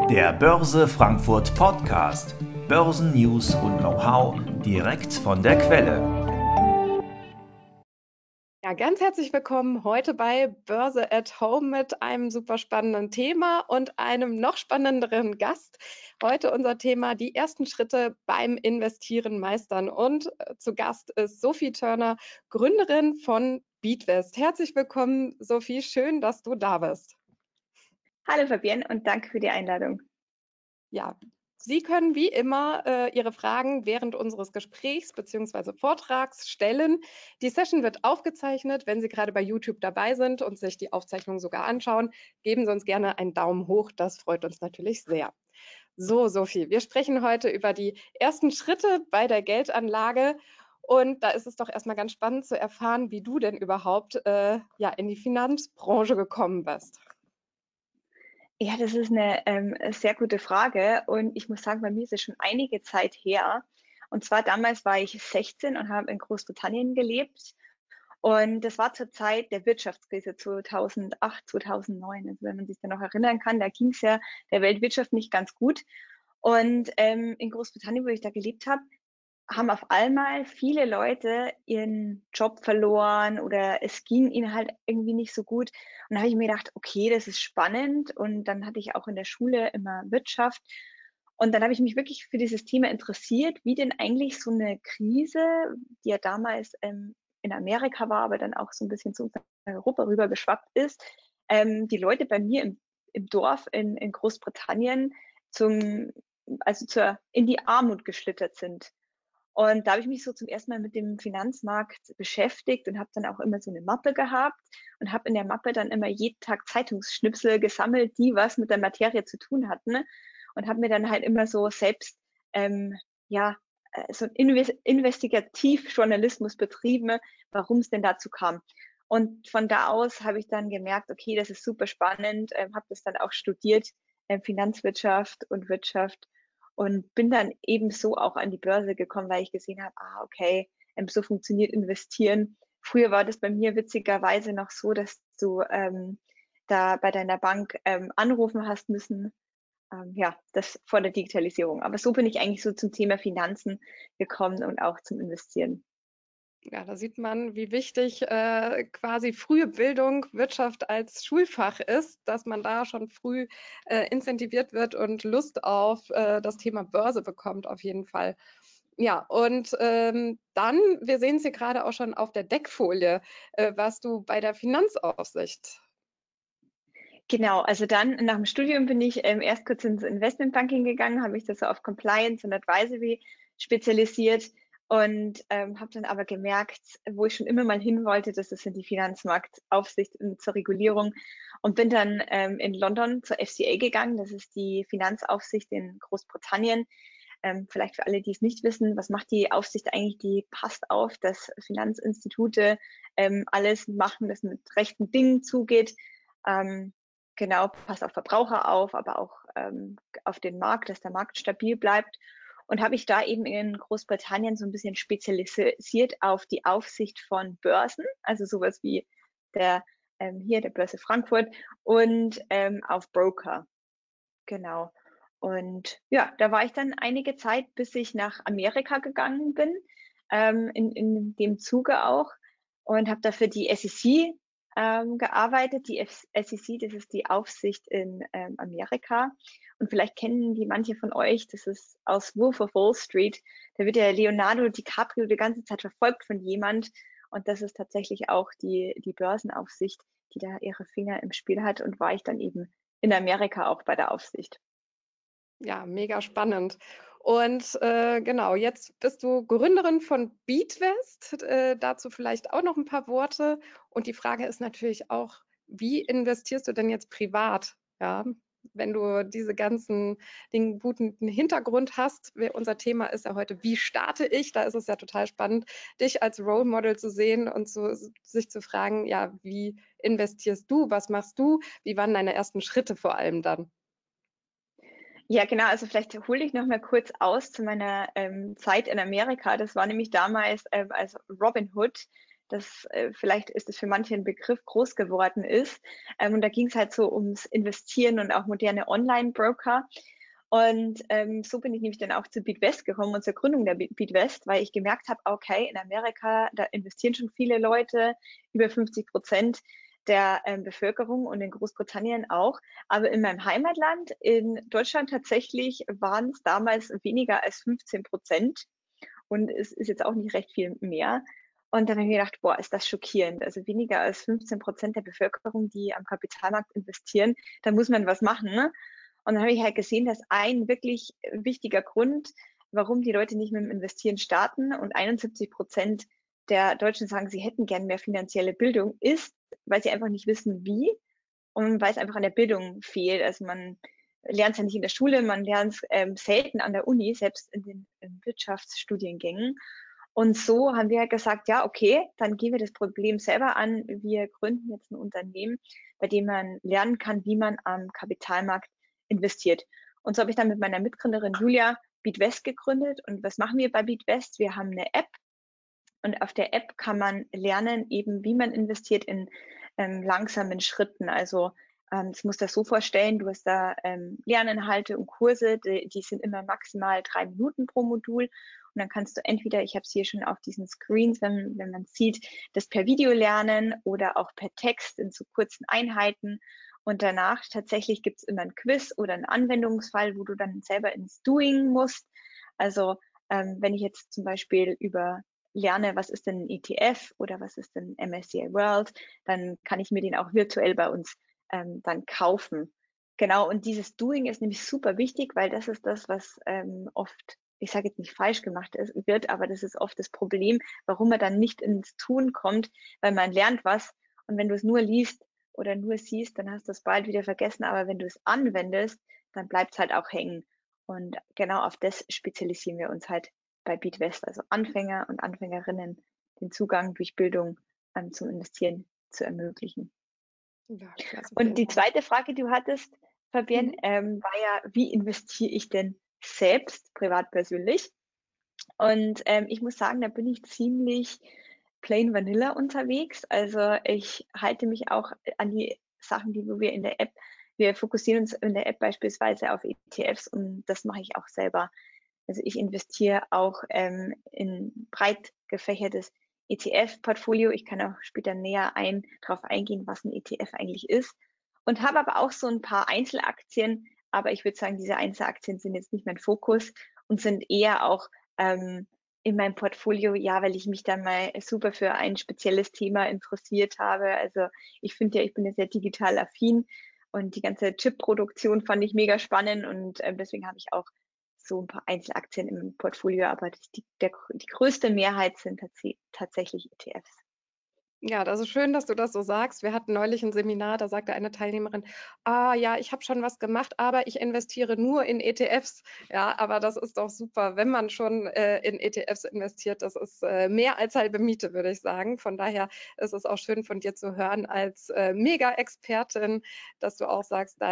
Der Börse Frankfurt Podcast. Börsennews und Know-how direkt von der Quelle. Ja, ganz herzlich willkommen heute bei Börse at Home mit einem super spannenden Thema und einem noch spannenderen Gast. Heute unser Thema: die ersten Schritte beim Investieren meistern. Und zu Gast ist Sophie Turner, Gründerin von Beatwest. Herzlich willkommen, Sophie. Schön, dass du da bist. Hallo Fabienne und danke für die Einladung. Ja, Sie können wie immer Ihre Fragen während unseres Gesprächs bzw. Vortrags stellen. Die Session wird aufgezeichnet. Wenn Sie gerade bei YouTube dabei sind und sich die Aufzeichnung sogar anschauen, geben Sie uns gerne einen Daumen hoch. Das freut uns natürlich sehr. So, Sophie, wir sprechen heute über die ersten Schritte bei der Geldanlage. Und da ist es doch erstmal ganz spannend zu erfahren, wie du denn überhaupt in die Finanzbranche gekommen bist. Ja, das ist eine sehr gute Frage und ich muss sagen, bei mir ist es schon einige Zeit her. Und zwar damals war ich 16 und habe in Großbritannien gelebt. Und das war zur Zeit der Wirtschaftskrise 2008, 2009. Also wenn man sich da noch erinnern kann, da ging es ja der Weltwirtschaft nicht ganz gut. Und in Großbritannien, wo ich da gelebt habe, haben auf einmal viele Leute ihren Job verloren oder es ging ihnen halt irgendwie nicht so gut. Und da habe ich mir gedacht, okay, das ist spannend. Und dann hatte ich auch in der Schule immer Wirtschaft. Und dann habe ich mich wirklich für dieses Thema interessiert, wie denn eigentlich so eine Krise, die ja damals in Amerika war, aber dann auch so ein bisschen zu Europa rüber geschwappt ist, die Leute bei mir im Dorf in Großbritannien in die Armut geschlittert sind. Und da habe ich mich so zum ersten Mal mit dem Finanzmarkt beschäftigt und habe dann auch immer so eine Mappe gehabt und habe in der Mappe dann immer jeden Tag Zeitungsschnipsel gesammelt, die was mit der Materie zu tun hatten, und habe mir dann halt immer so selbst ja, so ein Investigativjournalismus betrieben, warum es denn dazu kam. Und von da aus habe ich dann gemerkt, okay, das ist super spannend, habe das dann auch studiert, Finanzwirtschaft und Wirtschaft, und bin dann ebenso auch an die Börse gekommen, weil ich gesehen habe, okay, so funktioniert Investieren. Früher war das bei mir witzigerweise noch so, dass du da bei deiner Bank anrufen hast müssen, ja, das vor der Digitalisierung. Aber so bin ich eigentlich so zum Thema Finanzen gekommen und auch zum Investieren. Ja, da sieht man, wie wichtig quasi frühe Bildung Wirtschaft als Schulfach ist, dass man da schon früh incentiviert wird und Lust auf das Thema Börse bekommt, auf jeden Fall. Ja, und dann, wir sehen es hier gerade auch schon auf der Deckfolie, warst du bei der Finanzaufsicht. Genau, also dann nach dem Studium bin ich erst kurz ins Investmentbanking gegangen, habe mich da so auf Compliance und Advisory spezialisiert und habe dann aber gemerkt, wo ich schon immer mal hin wollte, das ist in die Finanzmarktaufsicht und zur Regulierung, und bin dann in London zur FCA gegangen. Das ist die Finanzaufsicht in Großbritannien. Vielleicht für alle, die es nicht wissen, was macht die Aufsicht eigentlich? Die passt auf, dass Finanzinstitute alles machen, das mit rechten Dingen zugeht. Genau, passt auf Verbraucher auf, aber auch auf den Markt, dass der Markt stabil bleibt. Und habe ich da eben in Großbritannien so ein bisschen spezialisiert auf die Aufsicht von Börsen, also sowas wie hier der Börse Frankfurt, und auf Broker. Genau. Und ja, da war ich dann einige Zeit, bis ich nach Amerika gegangen bin, in dem Zuge auch, und habe dafür die SEC gearbeitet. Die SEC, das ist die Aufsicht in Amerika. Und vielleicht kennen die manche von euch, das ist aus Wolf of Wall Street. Da wird der Leonardo DiCaprio die ganze Zeit verfolgt von jemand. Und das ist tatsächlich auch die Börsenaufsicht, die da ihre Finger im Spiel hat. Und war ich dann eben in Amerika auch bei der Aufsicht. Ja, mega spannend. Und genau, jetzt bist du Gründerin von Beatwest. Dazu vielleicht auch noch ein paar Worte. Und die Frage ist natürlich auch, wie investierst du denn jetzt privat? Ja, wenn du den guten Hintergrund hast. Unser Thema ist ja heute, wie starte ich? Da ist es ja total spannend, dich als Role Model zu sehen und sich zu fragen, ja, wie investierst du? Was machst du? Wie waren deine ersten Schritte vor allem dann? Ja, genau. Also vielleicht hole ich noch mal kurz aus zu meiner Zeit in Amerika. Das war nämlich damals als Robinhood, das vielleicht ist es für manche ein Begriff, groß geworden ist. Und da ging es halt so ums Investieren und auch moderne Online-Broker. Und so bin ich nämlich dann auch zu BeatWest gekommen und zur Gründung der BeatWest, weil ich gemerkt habe, okay, in Amerika, da investieren schon viele Leute, über 50% der Bevölkerung und in Großbritannien auch. Aber in meinem Heimatland, in Deutschland tatsächlich, waren es damals weniger als 15%. Und es ist jetzt auch nicht recht viel mehr. Und dann habe ich mir gedacht, boah, ist das schockierend. Also weniger als 15% der Bevölkerung, die am Kapitalmarkt investieren, da muss man was machen. Ne? Und dann habe ich halt gesehen, dass ein wirklich wichtiger Grund, warum die Leute nicht mit dem Investieren starten und 71% der Deutschen sagen, sie hätten gern mehr finanzielle Bildung, ist, weil sie einfach nicht wissen, wie und weil es einfach an der Bildung fehlt. Also man lernt es ja nicht in der Schule, man lernt es selten an der Uni, selbst in den Wirtschaftsstudiengängen. Und so haben wir gesagt, ja, okay, dann gehen wir das Problem selber an. Wir gründen jetzt ein Unternehmen, bei dem man lernen kann, wie man am Kapitalmarkt investiert. Und so habe ich dann mit meiner Mitgründerin Julia BeatWest gegründet. Und was machen wir bei BeatWest? Wir haben eine App und auf der App kann man lernen, eben wie man investiert in langsamen Schritten. Also das musst du dir so vorstellen, du hast da Lerninhalte und Kurse, die sind immer maximal 3 Minuten pro Modul. Und dann kannst du entweder, ich habe es hier schon auf diesen Screens, wenn man sieht, das per Video lernen oder auch per Text in so kurzen Einheiten. Und danach tatsächlich gibt es immer ein Quiz oder einen Anwendungsfall, wo du dann selber ins Doing musst. Also wenn ich jetzt zum Beispiel über lerne, was ist denn ein ETF oder was ist denn MSCI World, dann kann ich mir den auch virtuell bei uns dann kaufen. Genau, und dieses Doing ist nämlich super wichtig, weil das ist das, was oft, ich sage jetzt nicht falsch gemacht wird, aber das ist oft das Problem, warum man dann nicht ins Tun kommt, weil man lernt was und wenn du es nur liest oder nur siehst, dann hast du es bald wieder vergessen, aber wenn du es anwendest, dann bleibt es halt auch hängen. Und genau auf das spezialisieren wir uns halt bei BeatWest, also Anfänger und Anfängerinnen, den Zugang durch Bildung zum Investieren zu ermöglichen. Ja, klasse, Und vielen die Dank. zweite Frage, die du hattest, Fabienne, war ja, wie investiere ich denn selbst, privat persönlich? Und ich muss sagen, da bin ich ziemlich plain vanilla unterwegs. Also ich halte mich auch an die Sachen, die wir in der App, wir fokussieren uns in der App beispielsweise auf ETFs und das mache ich auch selber. Also ich investiere auch in breit gefächertes ETF-Portfolio. Ich kann auch später näher darauf eingehen, was ein ETF eigentlich ist. Und habe aber auch so ein paar Einzelaktien. Aber ich würde sagen, diese Einzelaktien sind jetzt nicht mein Fokus und sind eher auch in meinem Portfolio, ja, weil ich mich dann mal super für ein spezielles Thema interessiert habe. Also ich finde ja, ich bin ja sehr digital affin und die ganze Chip-Produktion fand ich mega spannend und deswegen habe ich auch so ein paar Einzelaktien im Portfolio, aber die größte Mehrheit sind tatsächlich ETFs. Ja, das ist schön, dass du das so sagst. Wir hatten neulich ein Seminar, da sagte eine Teilnehmerin, ah ja, ich habe schon was gemacht, aber ich investiere nur in ETFs. Ja, aber das ist doch super, wenn man schon in ETFs investiert. Das ist mehr als halbe Miete, würde ich sagen. Von daher ist es auch schön von dir zu hören als Mega-Expertin, dass du auch sagst,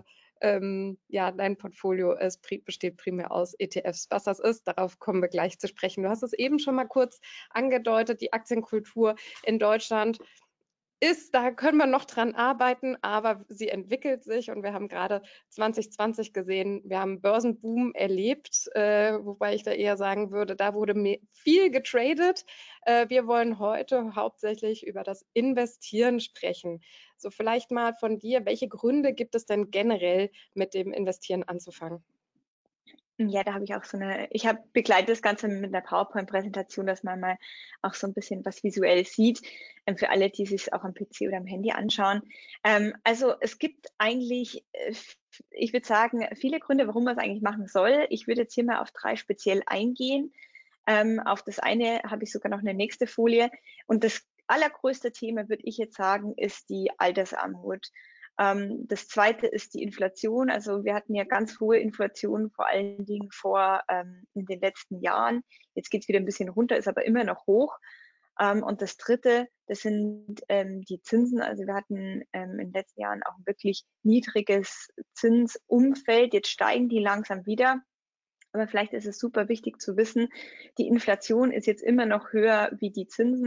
ja, dein Portfolio besteht primär aus ETFs. Was das ist, darauf kommen wir gleich zu sprechen. Du hast es eben schon mal kurz angedeutet, die Aktienkultur in Deutschland da können wir noch dran arbeiten, aber sie entwickelt sich und wir haben gerade 2020 gesehen, wir haben einen Börsenboom erlebt, wobei ich da eher sagen würde, da wurde viel getradet. Wir wollen heute hauptsächlich über das Investieren sprechen. So vielleicht mal von dir, welche Gründe gibt es denn generell, mit dem Investieren anzufangen? Ja, da habe ich auch ich habe begleitet das Ganze mit einer PowerPoint-Präsentation, dass man mal auch so ein bisschen was visuell sieht, für alle, die sich auch am PC oder am Handy anschauen. Also es gibt eigentlich, ich würde sagen, viele Gründe, warum man es eigentlich machen soll. Ich würde jetzt hier mal auf 3 speziell eingehen. Auf das eine habe ich sogar noch eine nächste Folie. Und das allergrößte Thema, würde ich jetzt sagen, ist die Altersarmut. Das zweite ist die Inflation. Also wir hatten ja ganz hohe Inflation, vor allen Dingen in den letzten Jahren. Jetzt geht es wieder ein bisschen runter, ist aber immer noch hoch. Und das dritte, das sind die Zinsen. Also wir hatten in den letzten Jahren auch ein wirklich niedriges Zinsumfeld. Jetzt steigen die langsam wieder. Aber vielleicht ist es super wichtig zu wissen, die Inflation ist jetzt immer noch höher wie die Zinsen.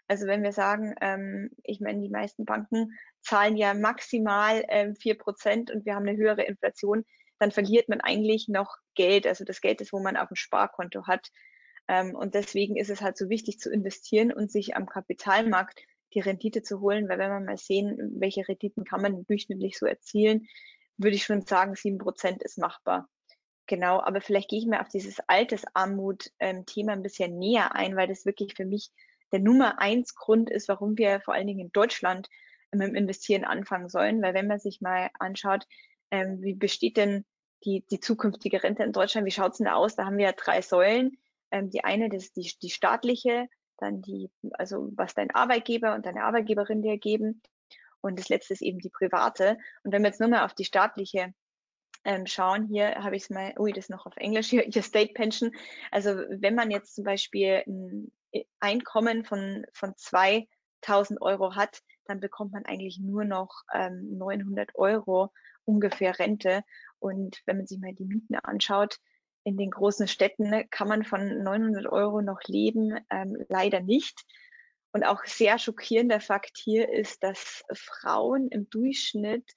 Also wenn wir sagen, ich meine, die meisten Banken zahlen ja maximal 4% und wir haben eine höhere Inflation, dann verliert man eigentlich noch Geld, also das Geld ist, wo man auf dem Sparkonto hat. Und deswegen ist es halt so wichtig zu investieren und sich am Kapitalmarkt die Rendite zu holen, weil wenn wir mal sehen, welche Renditen kann man durchschnittlich so erzielen, würde ich schon sagen, 7% ist machbar. Genau, aber vielleicht gehe ich mal auf dieses Altersarmut-Thema ein bisschen näher ein, weil das wirklich für mich der Nummer eins Grund ist, warum wir vor allen Dingen in Deutschland mit dem Investieren anfangen sollen. Weil wenn man sich mal anschaut, wie besteht denn die zukünftige Rente in Deutschland, wie schaut es denn da aus? Da haben wir ja 3 Säulen. Die eine, das ist die staatliche, dann also was dein Arbeitgeber und deine Arbeitgeberin dir geben. Und das letzte ist eben die private. Und wenn wir jetzt nur mal auf die staatliche schauen, hier habe ich es mal, das ist noch auf Englisch, hier State Pension. Also wenn man jetzt zum Beispiel ein Einkommen von 2.000 Euro hat, dann bekommt man eigentlich nur noch 900 Euro ungefähr Rente. Und wenn man sich mal die Mieten anschaut, in den großen Städten kann man von 900 Euro noch leben, leider nicht. Und auch sehr schockierender Fakt hier ist, dass Frauen im Durchschnitt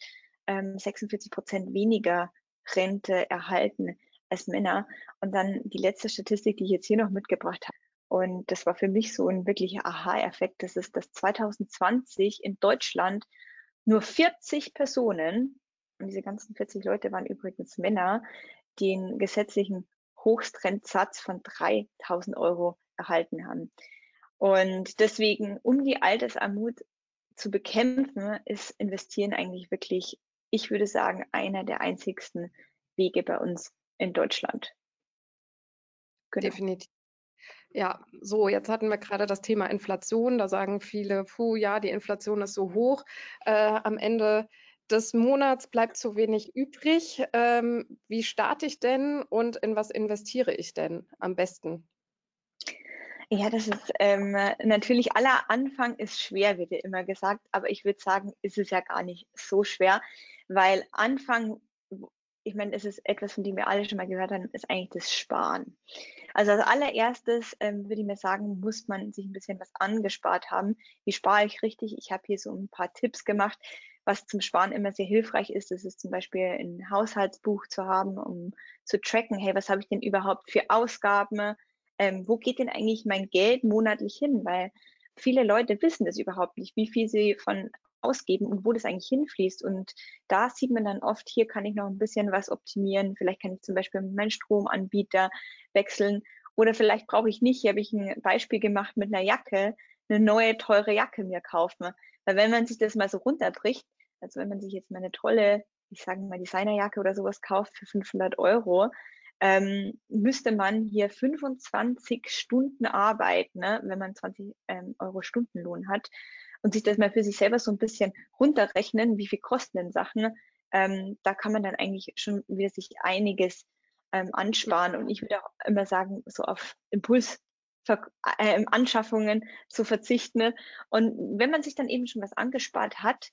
46% weniger Rente erhalten als Männer. Und dann die letzte Statistik, die ich jetzt hier noch mitgebracht habe. Und das war für mich so ein wirklicher Aha-Effekt. Das ist, dass 2020 in Deutschland nur 40 Personen, und diese ganzen 40 Leute waren übrigens Männer, den gesetzlichen Höchstrentsatz von 3.000 Euro erhalten haben. Und deswegen, um die Altersarmut zu bekämpfen, ist Investieren eigentlich wirklich, ich würde sagen, einer der einzigsten Wege bei uns in Deutschland. Genau. Definitiv. Ja, so, jetzt hatten wir gerade das Thema Inflation. Da sagen viele, puh, ja, die Inflation ist so hoch. Am Ende des Monats bleibt zu wenig übrig. Wie starte ich denn und in was investiere ich denn am besten? Ja, das ist natürlich, aller Anfang ist schwer, wird ja immer gesagt, aber ich würde sagen, ist es ja gar nicht so schwer, weil Anfang, ich meine, es ist etwas, von dem wir alle schon mal gehört haben, ist eigentlich das Sparen. Also als allererstes würde ich mir sagen, muss man sich ein bisschen was angespart haben. Wie spare ich richtig? Ich habe hier so ein paar Tipps gemacht, was zum Sparen immer sehr hilfreich ist. Das ist zum Beispiel ein Haushaltsbuch zu haben, um zu tracken, hey, was habe ich denn überhaupt für Ausgaben? Wo geht denn eigentlich mein Geld monatlich hin? Weil viele Leute wissen das überhaupt nicht, wie viel sie von ausgeben und wo das eigentlich hinfließt. Und da sieht man dann oft, hier kann ich noch ein bisschen was optimieren. Vielleicht kann ich zum Beispiel meinen Stromanbieter wechseln. Oder vielleicht brauche ich nicht, hier habe ich ein Beispiel gemacht mit einer Jacke, eine neue teure Jacke mir kaufen. Weil wenn man sich das mal so runterbricht, also wenn man sich jetzt mal eine tolle, ich sage mal Designerjacke oder sowas kauft für 500 Euro, müsste man hier 25 Stunden arbeiten, ne, wenn man 20 Euro Stundenlohn hat und sich das mal für sich selber so ein bisschen runterrechnen, wie viel kosten denn Sachen, da kann man dann eigentlich schon wieder sich einiges ansparen. Und ich würde auch immer sagen, so auf Anschaffungen zu verzichten. Ne? Und wenn man sich dann eben schon was angespart hat,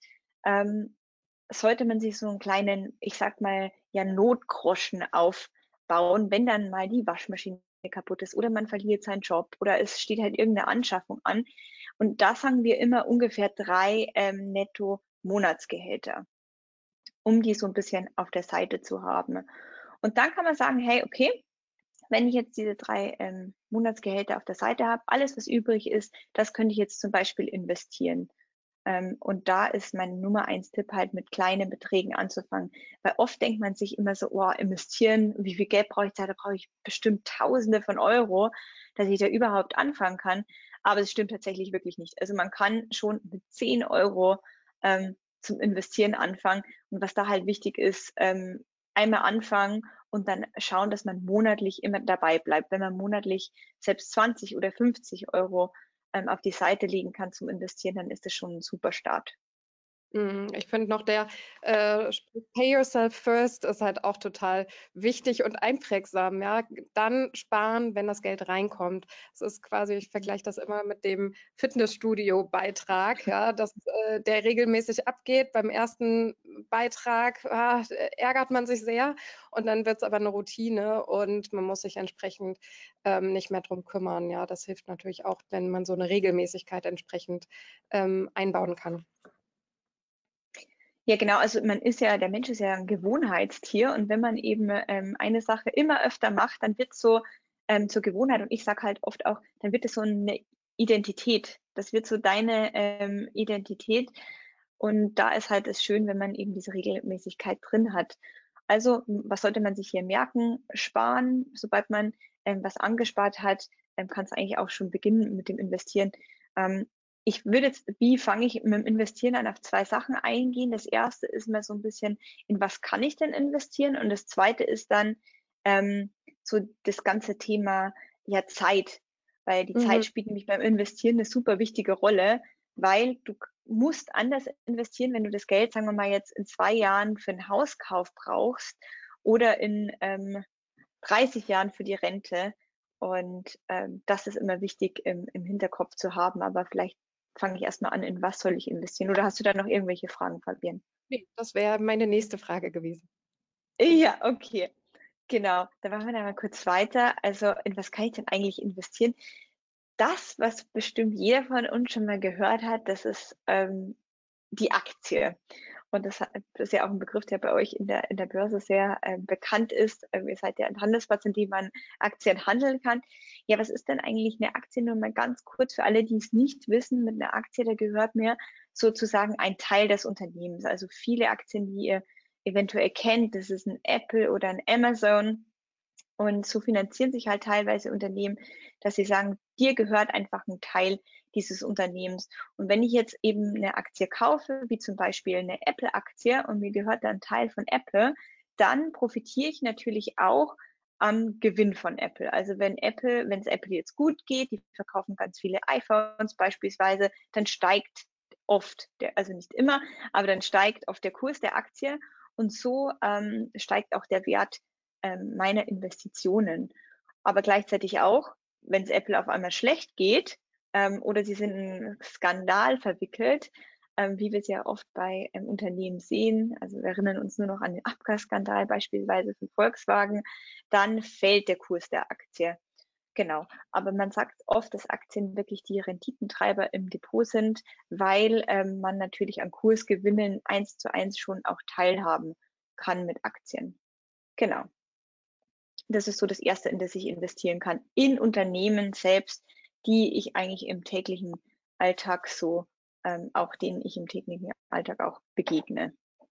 sollte man sich so einen kleinen, ich sag mal, ja, Notgroschen aufbauen, wenn dann mal die Waschmaschine kaputt ist oder man verliert seinen Job oder es steht halt irgendeine Anschaffung an. Und da fangen wir immer ungefähr 3 Netto-Monatsgehälter, um die so ein bisschen auf der Seite zu haben. Und dann kann man sagen, hey, okay, wenn ich jetzt diese 3 Monatsgehälter auf der Seite habe, alles, was übrig ist, das könnte ich jetzt zum Beispiel investieren. Und da ist mein Nummer 1 Tipp halt mit kleinen Beträgen anzufangen. Weil oft denkt man sich immer so, oh, investieren, wie viel Geld brauche ich da? Da brauche ich bestimmt Tausende von Euro, dass ich da überhaupt anfangen kann. Aber es stimmt tatsächlich wirklich nicht. Also man kann schon mit 10 Euro zum Investieren anfangen. Und was da halt wichtig ist, einmal anfangen und dann schauen, dass man monatlich immer dabei bleibt. Wenn man monatlich selbst 20 oder 50 Euro auf die Seite legen kann zum Investieren, dann ist das schon ein super Start. Ich finde noch der Spruch Pay yourself first ist halt auch total wichtig und einprägsam. Ja? Dann sparen, wenn das Geld reinkommt. Es ist quasi, ich vergleiche das immer mit dem Fitnessstudio-Beitrag, ja, dass der regelmäßig abgeht. Beim ersten Beitrag ärgert man sich sehr und dann wird es aber eine Routine und man muss sich entsprechend nicht mehr drum kümmern. Ja, das hilft natürlich auch, wenn man so eine Regelmäßigkeit entsprechend einbauen kann. Ja, genau. Also der Mensch ist ja ein Gewohnheitstier und wenn man eben eine Sache immer öfter macht, dann wird es so zur Gewohnheit. Und ich sage halt oft auch, dann wird es so eine Identität. Das wird so deine Identität. Und da ist halt es schön, wenn man eben diese Regelmäßigkeit drin hat. Also, was sollte man sich hier merken? Sparen, sobald man was angespart hat, kann es eigentlich auch schon beginnen mit dem Investieren. Ähm, Ich würde jetzt, wie fange ich mit dem Investieren an, auf 2 Sachen eingehen. Das erste ist mal so ein bisschen, in was kann ich denn investieren? Und das zweite ist dann so das ganze Thema ja Zeit, weil die Zeit Mhm. spielt nämlich beim Investieren eine super wichtige Rolle, weil du musst anders investieren, wenn du das Geld, sagen wir mal, jetzt in 2 Jahren für einen Hauskauf brauchst oder in 30 Jahren für die Rente. Und das ist immer wichtig im Hinterkopf zu haben. Aber vielleicht fange ich erstmal an, in was soll ich investieren? Oder hast du da noch irgendwelche Fragen, Fabian? Ne, das wäre meine nächste Frage gewesen. Ja, okay. Genau. Dann machen wir da mal kurz weiter. Also, in was kann ich denn eigentlich investieren? Das, was bestimmt jeder von uns schon mal gehört hat, das ist die Aktie. Und das ist ja auch ein Begriff, der bei euch in der Börse sehr bekannt ist. Ihr seid ja ein Handelsplatz, in dem man Aktien handeln kann. Ja, was ist denn eigentlich eine Aktie? Nur mal ganz kurz für alle, die es nicht wissen, mit einer Aktie, da gehört mir sozusagen ein Teil des Unternehmens. Also viele Aktien, die ihr eventuell kennt, das ist ein Apple oder ein Amazon. Und so finanzieren sich halt teilweise Unternehmen, dass sie sagen, dir gehört einfach ein Teil dieses Unternehmens. Und wenn ich jetzt eben eine Aktie kaufe, wie zum Beispiel eine Apple-Aktie und mir gehört da ein Teil von Apple, dann profitiere ich natürlich auch am Gewinn von Apple. Also wenn es Apple jetzt gut geht, die verkaufen ganz viele iPhones beispielsweise, dann steigt oft, also nicht immer, aber dann steigt oft der Kurs der Aktie und so steigt auch der Wert meiner Investitionen. Aber gleichzeitig auch, wenn es Apple auf einmal schlecht geht oder sie sind in einen Skandal verwickelt, wie wir es ja oft bei Unternehmen sehen, also wir erinnern uns nur noch an den Abgasskandal beispielsweise von Volkswagen, dann fällt der Kurs der Aktie. Genau. Aber man sagt oft, dass Aktien wirklich die Renditentreiber im Depot sind, weil man natürlich an Kursgewinnen 1:1 schon auch teilhaben kann mit Aktien. Genau. Das ist so das Erste, in das ich investieren kann, in Unternehmen selbst, die ich eigentlich im täglichen Alltag so, auch denen ich im täglichen Alltag auch begegne.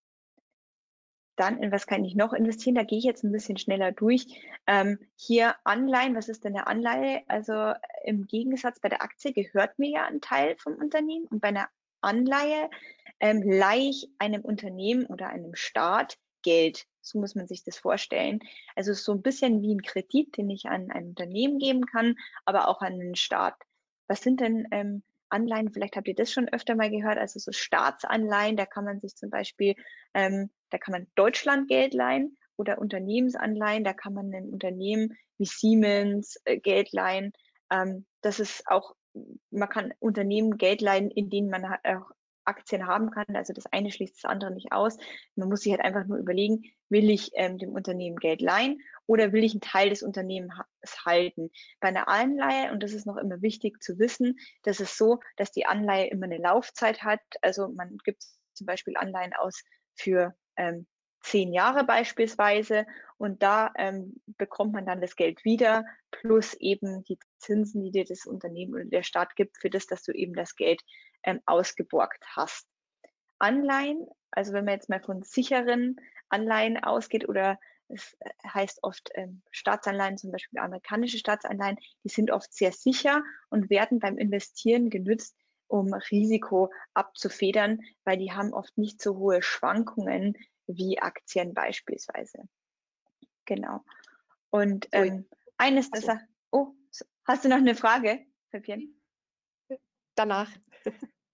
Dann, in was kann ich noch investieren? Da gehe ich jetzt ein bisschen schneller durch. Hier Anleihen, was ist denn eine Anleihe? Also im Gegensatz bei der Aktie gehört mir ja ein Teil vom Unternehmen und bei einer Anleihe leihe ich einem Unternehmen oder einem Staat Geld. So muss man sich das vorstellen. Also es ist so ein bisschen wie ein Kredit, den ich an ein Unternehmen geben kann, aber auch an den Staat. Was sind denn Anleihen? Vielleicht habt ihr das schon öfter mal gehört. Also so Staatsanleihen, da kann man sich zum Beispiel da kann man Deutschland Geld leihen oder Unternehmensanleihen, da kann man einem Unternehmen wie Siemens Geld leihen. Das ist auch, man kann Unternehmen Geld leihen, in denen man auch Aktien haben kann. Also das eine schließt das andere nicht aus. Man muss sich halt einfach nur überlegen, will ich dem Unternehmen Geld leihen oder will ich einen Teil des Unternehmens halten? Bei einer Anleihe, und das ist noch immer wichtig zu wissen, das ist so, dass die Anleihe immer eine Laufzeit hat. Also man gibt zum Beispiel Anleihen aus für 10 Jahre beispielsweise und da bekommt man dann das Geld wieder plus eben die Zinsen, die dir das Unternehmen oder der Staat gibt, für das, dass du eben das Geld ausgeborgt hast. Anleihen, also wenn man jetzt mal von sicheren Anleihen ausgeht oder es heißt oft Staatsanleihen, zum Beispiel amerikanische Staatsanleihen, die sind oft sehr sicher und werden beim Investieren genützt, um Risiko abzufedern, weil die haben oft nicht so hohe Schwankungen wie Aktien beispielsweise. Genau. Und eines der Sachen. Oh, hast du noch eine Frage, Fabian? Danach.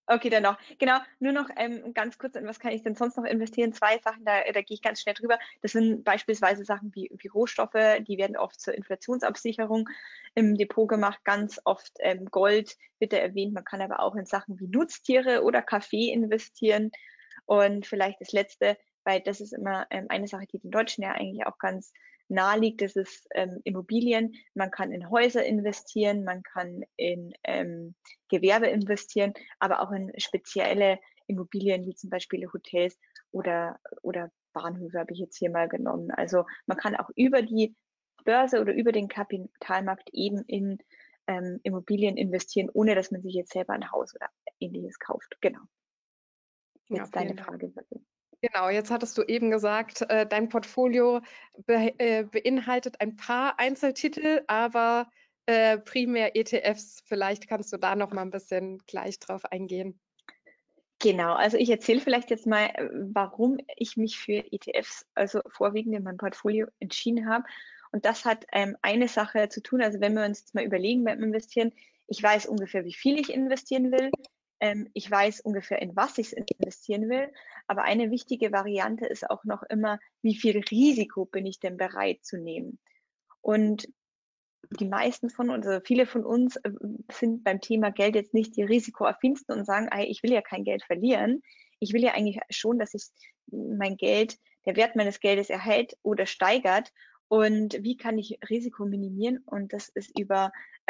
Okay, dann noch. Genau, nur noch ganz kurz, in was kann ich denn sonst noch investieren? Zwei Sachen, da gehe ich ganz schnell drüber. Das sind beispielsweise Sachen wie Rohstoffe, die werden oft zur Inflationsabsicherung im Depot gemacht. Ganz oft Gold wird da erwähnt. Man kann aber auch in Sachen wie Nutztiere oder Kaffee investieren. Und vielleicht das Letzte, weil das ist immer eine Sache, die den Deutschen ja eigentlich auch ganz nahe liegt, das ist Immobilien. Man kann in Häuser investieren, man kann in Gewerbe investieren, aber auch in spezielle Immobilien wie zum Beispiel Hotels oder Bahnhöfe habe ich jetzt hier mal genommen. Also man kann auch über die Börse oder über den Kapitalmarkt eben in Immobilien investieren, ohne dass man sich jetzt selber ein Haus oder ähnliches kauft. Genau. Ja, Jetzt deine vielen Dank. Frage, bitte. Genau, jetzt hattest du eben gesagt, dein Portfolio beinhaltet ein paar Einzeltitel, aber primär ETFs. Vielleicht kannst du da noch mal ein bisschen gleich drauf eingehen. Genau, also ich erzähle vielleicht jetzt mal, warum ich mich für ETFs, also vorwiegend in meinem Portfolio entschieden habe. Und das hat eine Sache zu tun, also wenn wir uns jetzt mal überlegen beim Investieren, ich weiß ungefähr, wie viel ich investieren will, ich weiß ungefähr, in was ich investieren will, aber eine wichtige Variante ist auch noch immer, wie viel Risiko bin ich denn bereit zu nehmen? Und die meisten von uns, also viele von uns sind beim Thema Geld jetzt nicht die risikoaffinsten und sagen, ey, ich will ja kein Geld verlieren. Ich will ja eigentlich schon, dass sich mein Geld, der Wert meines Geldes erhält oder steigert. Und wie kann ich Risiko minimieren? Und das ist über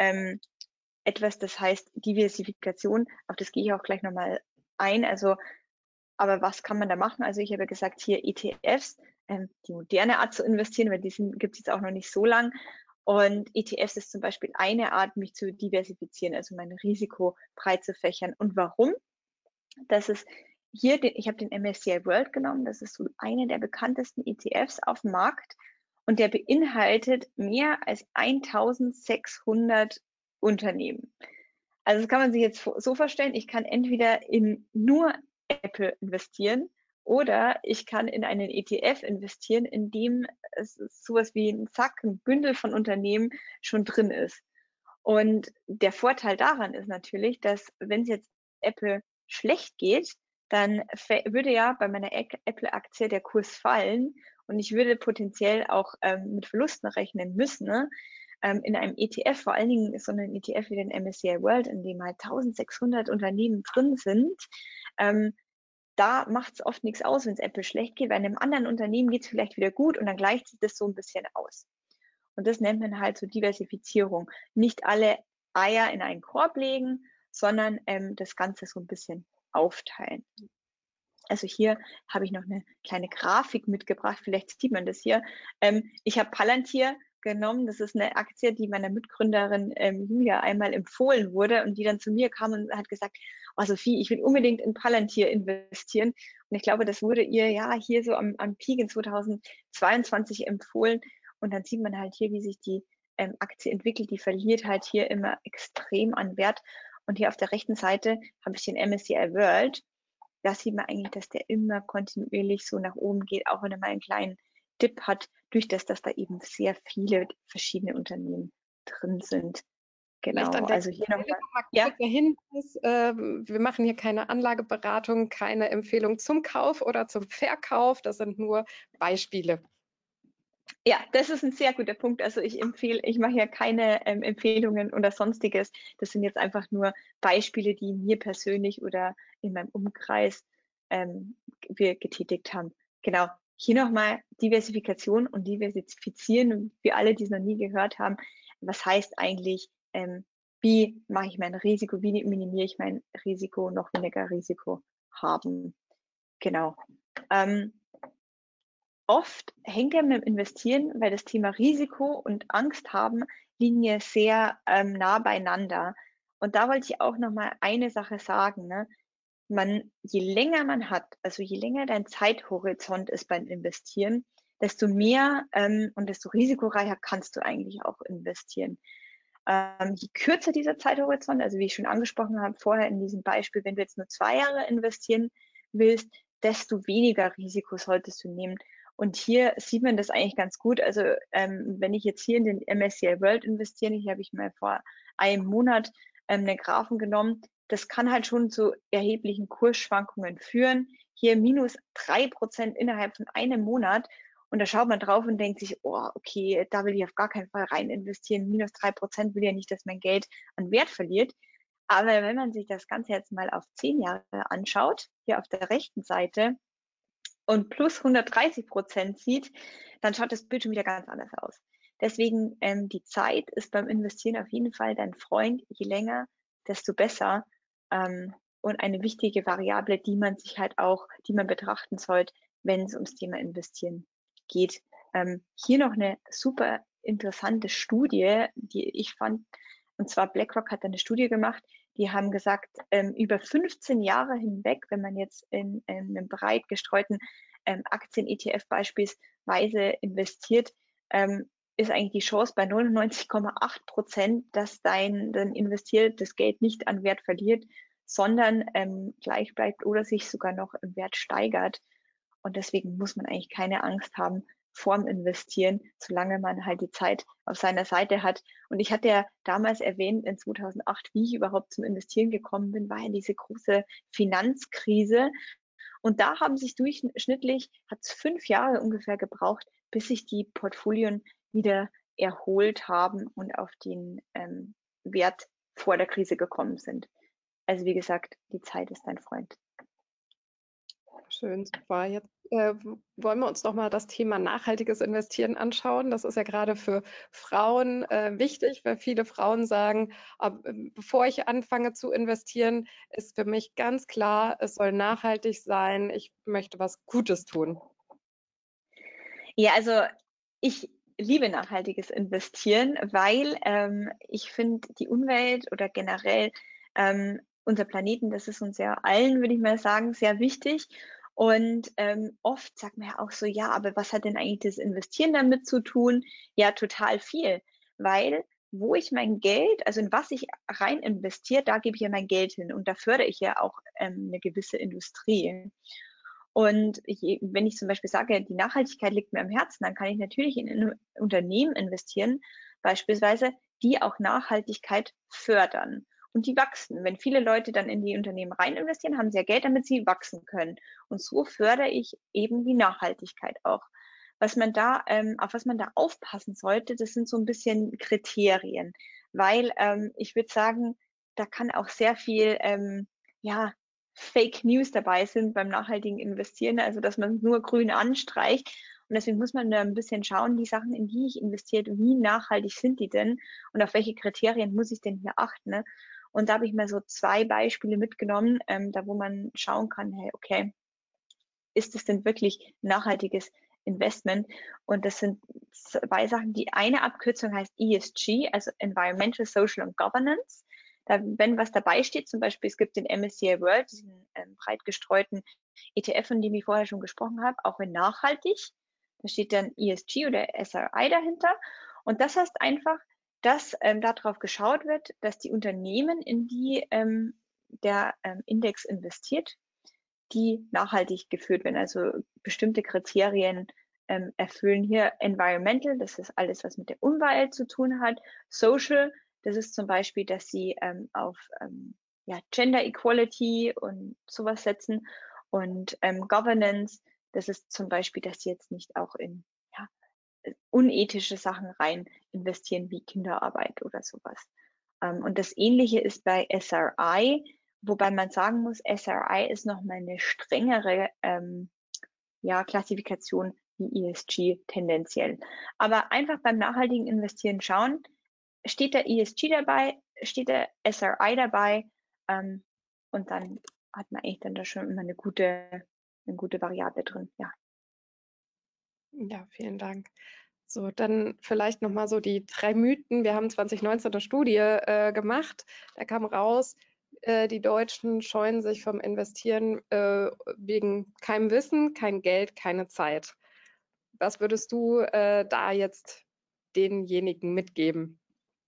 etwas, das heißt Diversifikation. Auf das gehe ich auch gleich nochmal ein. Also, aber was kann man da machen? Also ich habe ja gesagt, hier ETFs, die moderne Art zu investieren, weil die gibt es jetzt auch noch nicht so lang. Und ETFs ist zum Beispiel eine Art, mich zu diversifizieren, also mein Risiko breit zu fächern. Und warum? Das ist hier, ich habe den MSCI World genommen, das ist so einer der bekanntesten ETFs auf dem Markt und der beinhaltet mehr als 1600 Unternehmen. Also das kann man sich jetzt so vorstellen, ich kann entweder in nur Apple investieren oder ich kann in einen ETF investieren, in dem es sowas wie ein Sack, ein Bündel von Unternehmen schon drin ist. Und der Vorteil daran ist natürlich, dass wenn es jetzt Apple schlecht geht, dann würde ja bei meiner Apple-Aktie der Kurs fallen und ich würde potenziell auch mit Verlusten rechnen müssen. Ne? In einem ETF, vor allen Dingen ist so ein ETF wie den MSCI World, in dem halt 1600 Unternehmen drin sind, da macht es oft nichts aus, wenn es Apple schlecht geht. Bei einem anderen Unternehmen geht es vielleicht wieder gut und dann gleicht sich das so ein bisschen aus. Und das nennt man halt so Diversifizierung. Nicht alle Eier in einen Korb legen, sondern das Ganze so ein bisschen aufteilen. Also hier habe ich noch eine kleine Grafik mitgebracht, vielleicht sieht man das hier. Ich habe Palantir genommen, das ist eine Aktie, die meiner Mitgründerin Julia einmal empfohlen wurde und die dann zu mir kam und hat gesagt, oh Sophie, ich will unbedingt in Palantir investieren. Und ich glaube, das wurde ihr ja hier so am Peak in 2022 empfohlen. Und dann sieht man halt hier, wie sich die Aktie entwickelt. Die verliert halt hier immer extrem an Wert. Und hier auf der rechten Seite habe ich den MSCI World. Da sieht man eigentlich, dass der immer kontinuierlich so nach oben geht, auch wenn er mal einen kleinen Dip hat, durch das, dass da eben sehr viele verschiedene Unternehmen drin sind. Vielleicht Genau, an der also hier Stelle nochmal. noch mal Ja, kurzer Hinweis, wir machen hier keine Anlageberatung, keine Empfehlung zum Kauf oder zum Verkauf. Das sind nur Beispiele. ja, das ist ein sehr guter Punkt. Also ich mache ja keine Empfehlungen oder sonstiges. Das sind jetzt einfach nur Beispiele, die mir persönlich oder in meinem Umkreis wir getätigt haben. Genau. Hier nochmal Diversifikation und Diversifizieren. Für alle, die es noch nie gehört haben, was heißt eigentlich, wie mache ich mein Risiko, wie minimiere ich mein Risiko, noch weniger Risiko haben. Genau. Oft hängt ja mit dem Investieren, weil das Thema Risiko und Angst haben liegen ja sehr nah beieinander. Und da wollte ich auch noch mal eine Sache sagen. Ne? Je länger man hat, also je länger dein Zeithorizont ist beim Investieren, desto mehr und desto risikoreicher kannst du eigentlich auch investieren. Je kürzer dieser Zeithorizont, also wie ich schon angesprochen habe vorher in diesem Beispiel, wenn du jetzt nur 2 Jahre investieren willst, desto weniger Risiko solltest du nehmen. Und hier sieht man das eigentlich ganz gut. Also wenn ich jetzt hier in den MSCI World investiere, hier habe ich mal vor einem Monat einen Graphen genommen, das kann halt schon zu erheblichen Kursschwankungen führen. Hier -3% innerhalb von einem Monat. Und da schaut man drauf und denkt sich, oh, okay, da will ich auf gar keinen Fall rein investieren. -3% will ja nicht, dass mein Geld an Wert verliert. Aber wenn man sich das Ganze jetzt mal auf 10 Jahre anschaut, hier auf der rechten Seite, und plus 130% sieht, dann schaut das Bild schon wieder ganz anders aus. Deswegen, die Zeit ist beim Investieren auf jeden Fall dein Freund. Je länger, desto besser. Und eine wichtige Variable, die man betrachten sollte, wenn es ums Thema Investieren geht. Hier noch eine super interessante Studie, die ich fand, und zwar BlackRock hat eine Studie gemacht, die haben gesagt, über 15 Jahre hinweg, wenn man jetzt in einem breit gestreuten Aktien-ETF beispielsweise investiert, ist eigentlich die Chance bei 99,8%, dass dein investiertes Geld nicht an Wert verliert, sondern gleich bleibt oder sich sogar noch im Wert steigert. Und deswegen muss man eigentlich keine Angst haben vorm Investieren, solange man halt die Zeit auf seiner Seite hat. Und ich hatte ja damals erwähnt, in 2008, wie ich überhaupt zum Investieren gekommen bin, war ja diese große Finanzkrise. Und da haben sich durchschnittlich, hat es 5 Jahre ungefähr gebraucht, bis sich die Portfolien wieder erholt haben und auf den Wert vor der Krise gekommen sind. Also wie gesagt, die Zeit ist dein Freund. Schön, super. Jetzt wollen wir uns noch mal das Thema nachhaltiges Investieren anschauen. Das ist ja gerade für Frauen wichtig, weil viele Frauen sagen, bevor ich anfange zu investieren, ist für mich ganz klar, es soll nachhaltig sein. Ich möchte was Gutes tun. Ja, also ich liebe nachhaltiges Investieren, weil ich finde, die Umwelt oder generell unser Planeten, das ist uns ja allen, würde ich mal sagen, sehr wichtig. Und oft sagt man ja auch so, ja, aber was hat denn eigentlich das Investieren damit zu tun? Ja, total viel, weil wo ich mein Geld, also in was ich rein investiere, da gebe ich ja mein Geld hin und da fördere ich ja auch eine gewisse Industrie. Und wenn ich zum Beispiel sage, die Nachhaltigkeit liegt mir am Herzen, dann kann ich natürlich in Unternehmen investieren, beispielsweise, die auch Nachhaltigkeit fördern. Und die wachsen. Wenn viele Leute dann in die Unternehmen rein investieren, haben sie ja Geld, damit sie wachsen können. Und so fördere ich eben die Nachhaltigkeit auch. Auf was man da aufpassen sollte, das sind so ein bisschen Kriterien. Weil ich würde sagen, da kann auch sehr viel Fake News dabei sind beim nachhaltigen Investieren, also dass man nur grün anstreicht. Und deswegen muss man da ein bisschen schauen, die Sachen, in die ich investiert, wie nachhaltig sind die denn und auf welche Kriterien muss ich denn hier achten. Ne? Und da habe ich mir so 2 Beispiele mitgenommen, da wo man schauen kann, hey, okay, ist es denn wirklich nachhaltiges Investment? Und das sind 2 Sachen. Die eine Abkürzung heißt ESG, also Environmental, Social and Governance. Wenn was dabei steht, zum Beispiel es gibt den MSCI World, diesen breit gestreuten ETF, von dem ich vorher schon gesprochen habe, auch wenn nachhaltig, da steht dann ESG oder SRI dahinter. Und das heißt einfach, dass darauf geschaut wird, dass die Unternehmen, in die der Index investiert, die nachhaltig geführt werden, also bestimmte Kriterien erfüllen. Hier Environmental, das ist alles, was mit der Umwelt zu tun hat. Social, das ist zum Beispiel, dass sie auf Gender Equality und sowas setzen. Und Governance, das ist zum Beispiel, dass sie jetzt nicht auch in unethische Sachen rein investieren, wie Kinderarbeit oder sowas. Und das Ähnliche ist bei SRI, wobei man sagen muss, SRI ist nochmal eine strengere Klassifikation wie ESG tendenziell. Aber einfach beim nachhaltigen Investieren schauen, steht der ESG dabei, steht der SRI dabei und dann hat man eigentlich dann da schon immer eine gute Variable drin. Ja. Ja, vielen Dank. So, dann vielleicht nochmal so die 3 Mythen. Wir haben 2019 eine Studie gemacht. Da kam raus, die Deutschen scheuen sich vom Investieren wegen keinem Wissen, kein Geld, keine Zeit. Was würdest du da jetzt denjenigen mitgeben?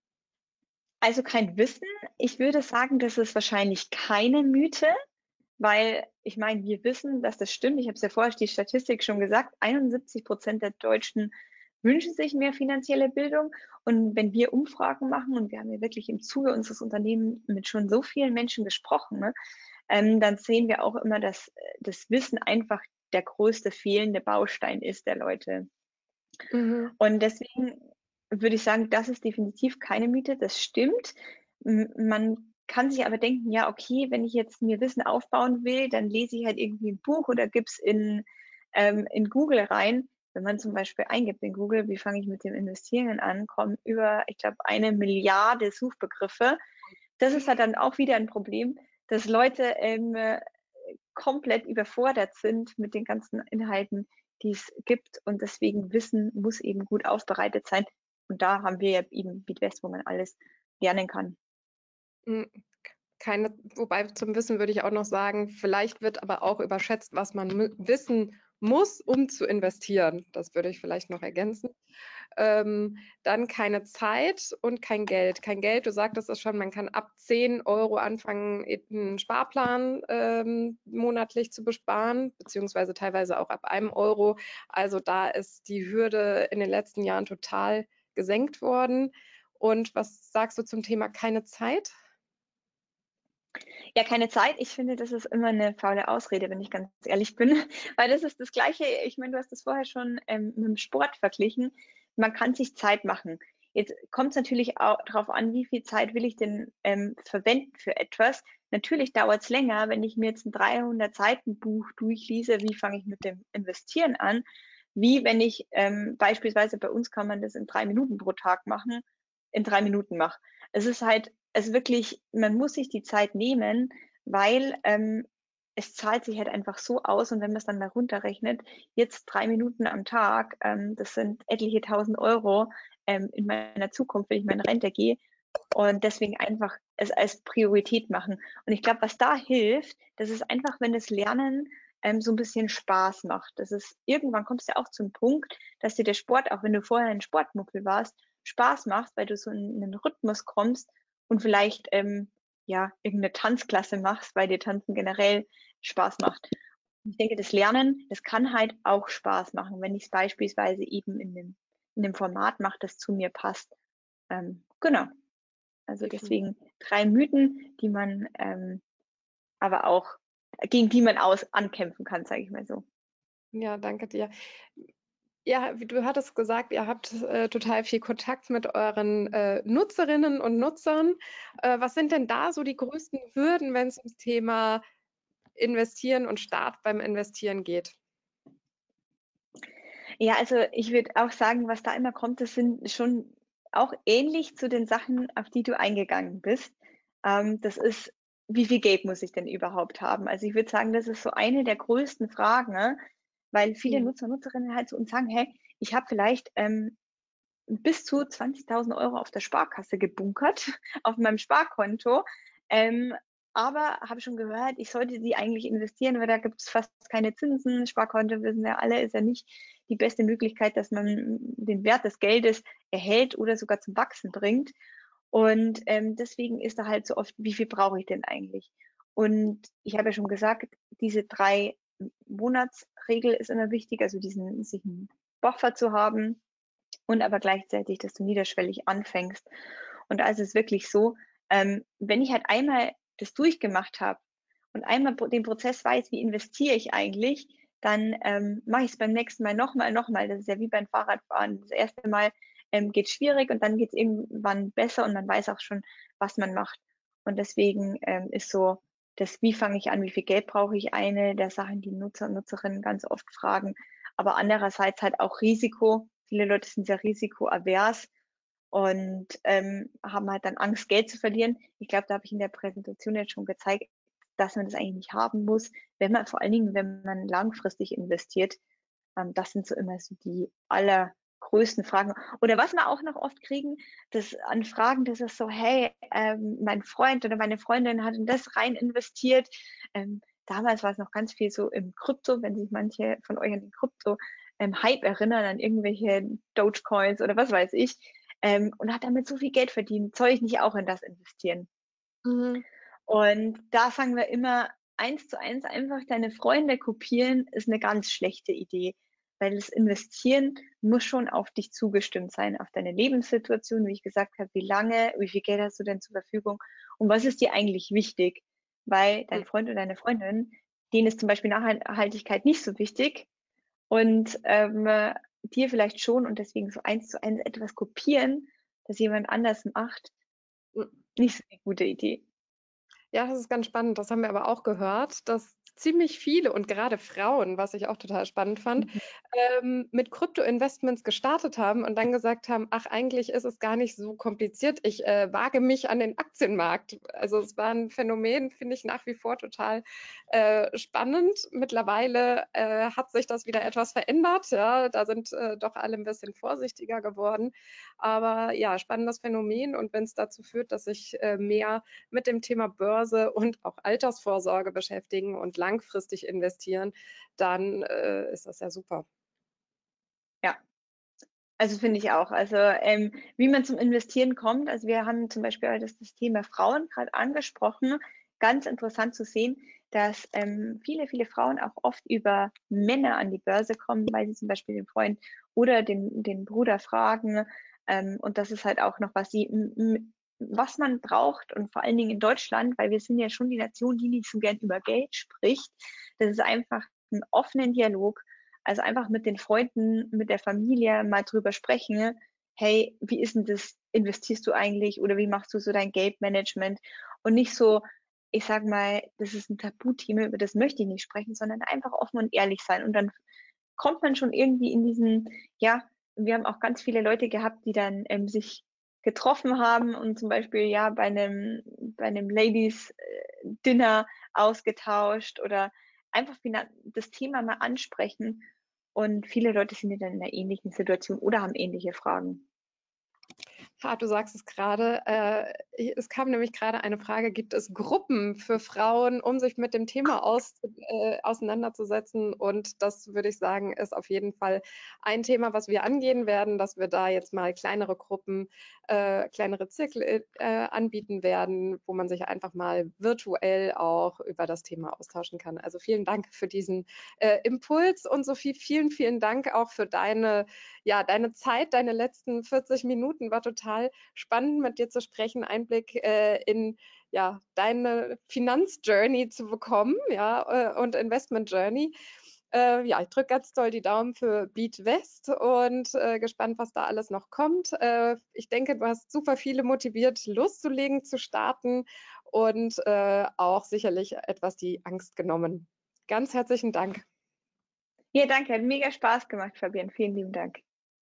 Also kein Wissen. Ich würde sagen, das ist wahrscheinlich keine Mythe, weil ich meine, wir wissen, dass das stimmt. Ich habe es ja vorher die Statistik schon gesagt, 71% der Deutschen wünschen sich mehr finanzielle Bildung. Und wenn wir Umfragen machen, und wir haben ja wirklich im Zuge unseres Unternehmens mit schon so vielen Menschen gesprochen, ne, dann sehen wir auch immer, dass das Wissen einfach der größte fehlende Baustein ist der Leute. Mhm. Und deswegen würde ich sagen, das ist definitiv keine Miete, das stimmt. Man kann sich aber denken, ja, okay, wenn ich jetzt mir Wissen aufbauen will, dann lese ich halt irgendwie ein Buch oder gebe es in Google rein. Wenn man zum Beispiel eingibt in Google, wie fange ich mit dem Investieren an, kommen über, ich glaube, 1 Milliarde Suchbegriffe. Das ist halt dann auch wieder ein Problem, dass Leute komplett überfordert sind mit den ganzen Inhalten, die es gibt. Und deswegen Wissen muss eben gut aufbereitet sein. Und da haben wir ja eben Beatwest, wo man alles lernen kann. Mhm. Wobei zum Wissen würde ich auch noch sagen, vielleicht wird aber auch überschätzt, was man wissen muss, um zu investieren. Das würde ich vielleicht noch ergänzen. Dann keine Zeit und kein Geld. Kein Geld, du sagtest es schon, man kann ab 10 Euro anfangen, einen Sparplan monatlich zu besparen, beziehungsweise teilweise auch ab 1 Euro. Also da ist die Hürde in den letzten Jahren total gesenkt worden. Und was sagst du zum Thema keine Zeit? Ja, keine Zeit. Ich finde, das ist immer eine faule Ausrede, wenn ich ganz ehrlich bin, weil das ist das Gleiche. Ich meine, du hast das vorher schon mit dem Sport verglichen. Man kann sich Zeit machen. Jetzt kommt es natürlich auch darauf an, wie viel Zeit will ich denn verwenden für etwas. Natürlich dauert es länger, wenn ich mir jetzt ein 300-Seiten-Buch durchlese, wie fange ich mit dem Investieren an, wie wenn ich beispielsweise bei uns kann man das in 3 Minuten pro Tag machen, in 3 Minuten mache. Es ist halt, es wirklich, man muss sich die Zeit nehmen, weil es zahlt sich halt einfach so aus. Und wenn man es dann mal runterrechnet, jetzt 3 Minuten am Tag, das sind etliche 1.000 Euro in meiner Zukunft, wenn ich mal in Rente gehe. Und deswegen einfach es als Priorität machen. Und ich glaube, was da hilft, das ist einfach, wenn das Lernen so ein bisschen Spaß macht. Das ist, irgendwann kommst du ja auch zum Punkt, dass dir der Sport, auch wenn du vorher ein Sportmuckel warst, Spaß macht, weil du so in einen Rhythmus kommst und vielleicht ja irgendeine Tanzklasse machst, weil dir Tanzen generell Spaß macht. Ich denke, das Lernen, das kann halt auch Spaß machen, wenn ich es beispielsweise eben in dem Format mache, das zu mir passt. Genau. Also deswegen 3 Mythen, die man aber auch, gegen die man ankämpfen kann, sage ich mal so. Ja, danke dir. Ja, wie du hattest gesagt, ihr habt total viel Kontakt mit euren Nutzerinnen und Nutzern. Was sind denn da so die größten Hürden, wenn es ums Thema Investieren und Start beim Investieren geht? Ja, also ich würde auch sagen, was da immer kommt, das sind schon auch ähnlich zu den Sachen, auf die du eingegangen bist. Das ist, wie viel Geld muss ich denn überhaupt haben? Also ich würde sagen, das ist so eine der größten Fragen, ne? Weil viele Mhm. Nutzer und Nutzerinnen halt zu uns sagen, hey, ich habe vielleicht bis zu 20.000 Euro auf der Sparkasse gebunkert, auf meinem Sparkonto. Ähm, aber habe schon gehört, ich sollte die eigentlich investieren, weil da gibt es fast keine Zinsen. Sparkonto, wissen wir alle, ist ja nicht die beste Möglichkeit, dass man den Wert des Geldes erhält oder sogar zum Wachsen bringt. Und deswegen ist da halt so oft, wie viel brauche ich denn eigentlich? Und ich habe ja schon gesagt, diese 3-Monats-Regel ist immer wichtig, also sich einen Buffer zu haben und aber gleichzeitig, dass du niederschwellig anfängst. Und da ist es wirklich so, wenn ich halt einmal das durchgemacht habe und einmal den Prozess weiß, wie investiere ich eigentlich, dann mache ich es beim nächsten Mal nochmal. Das ist ja wie beim Fahrradfahren. Das erste Mal geht schwierig und dann geht es irgendwann besser und man weiß auch schon, was man macht. Und deswegen ist so, das, wie fange ich an, wie viel Geld brauche ich, eine der Sachen, die Nutzer und Nutzerinnen ganz oft fragen. Aber andererseits halt auch Risiko. Viele Leute sind sehr risikoavers und haben halt dann Angst, Geld zu verlieren. Ich glaube, da habe ich in der Präsentation jetzt schon gezeigt, dass man das eigentlich nicht haben muss, wenn man, vor allen Dingen, wenn man langfristig investiert. Das sind so immer so die allergrößten Fragen. Oder was wir auch noch oft kriegen, das an Fragen, das ist so, hey, mein Freund oder meine Freundin hat in das rein investiert. Damals war es noch ganz viel so im Krypto, wenn sich manche von euch an den Krypto-Hype erinnern, an irgendwelche Dogecoins oder was weiß ich, und hat damit so viel Geld verdient. Soll ich nicht auch in das investieren? Mhm. Und da sagen wir immer, 1:1 einfach deine Freunde kopieren, ist eine ganz schlechte Idee. weil das Investieren muss schon auf dich zugestimmt sein, auf deine Lebenssituation, wie ich gesagt habe, wie lange, wie viel Geld hast du denn zur Verfügung und was ist dir eigentlich wichtig? Weil dein Freund oder deine Freundin, denen ist zum Beispiel Nachhaltigkeit nicht so wichtig und dir vielleicht schon und deswegen so 1:1 etwas kopieren, das jemand anders macht, nicht so eine gute Idee. Ja, das ist ganz spannend. Das haben wir aber auch gehört, dass ziemlich viele und gerade Frauen, was ich auch total spannend fand, Mhm. mit Krypto-Investments gestartet haben und dann gesagt haben, ach, eigentlich ist es gar nicht so kompliziert. Ich wage mich an den Aktienmarkt. Also es war ein Phänomen, finde ich nach wie vor total spannend. Mittlerweile hat sich das wieder etwas verändert. Ja, da sind doch alle ein bisschen vorsichtiger geworden. Aber ja, spannendes Phänomen. Und wenn es dazu führt, dass sich mehr mit dem Thema Börse und auch Altersvorsorge beschäftigen und langfristig investieren, dann ist das ja super. Ja, also finde ich auch. Also wie man zum Investieren kommt, also wir haben zum Beispiel heute das Thema Frauen gerade angesprochen. Ganz interessant zu sehen, dass viele Frauen auch oft über Männer an die Börse kommen, weil sie zum Beispiel den Freund oder den Bruder fragen. Und das ist halt auch noch, was man braucht und vor allen Dingen in Deutschland, weil wir sind ja schon die Nation, die nicht so gern über Geld spricht. Das ist einfach einen offenen Dialog. Also einfach mit den Freunden, mit der Familie mal drüber sprechen. Hey, wie ist denn das? Investierst du eigentlich oder wie machst du so dein Geldmanagement? Und nicht so, ich sag mal, das ist ein Tabuthema, über das möchte ich nicht sprechen, sondern einfach offen und ehrlich sein. Und dann kommt man schon irgendwie in diesen, ja, wir haben auch ganz viele Leute gehabt, die dann sich getroffen haben und zum Beispiel ja bei einem Ladies Dinner ausgetauscht oder einfach das Thema mal ansprechen. Und viele Leute sind ja dann in einer ähnlichen Situation oder haben ähnliche Fragen. Ja, du sagst es gerade. Es kam nämlich gerade eine Frage, gibt es Gruppen für Frauen, um sich mit dem Thema auseinanderzusetzen? Und das würde ich sagen, ist auf jeden Fall ein Thema, was wir angehen werden, dass wir da jetzt mal kleinere Gruppen, kleinere Zirkel anbieten werden, wo man sich einfach mal virtuell auch über das Thema austauschen kann. Also vielen Dank für diesen Impuls und Sophie, vielen Dank auch für deine Zeit, deine letzten 40 Minuten war total spannend, mit dir zu sprechen, Einblick in deine Finanzjourney zu bekommen, und Investment Journey. Ich drücke ganz doll die Daumen für BeatWest und gespannt, was da alles noch kommt. Ich denke, du hast super viele motiviert, loszulegen, zu starten und auch sicherlich etwas die Angst genommen. Ganz herzlichen Dank. Ja, danke, hat mega Spaß gemacht, Fabian. Vielen lieben Dank.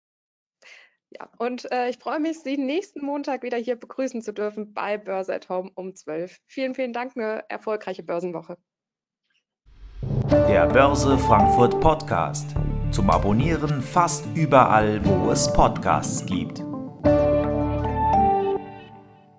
Ja, und ich freue mich, Sie nächsten Montag wieder hier begrüßen zu dürfen bei Börse at Home um 12. Vielen Dank, eine erfolgreiche Börsenwoche. Der Börse Frankfurt Podcast. Zum Abonnieren fast überall, wo es Podcasts gibt.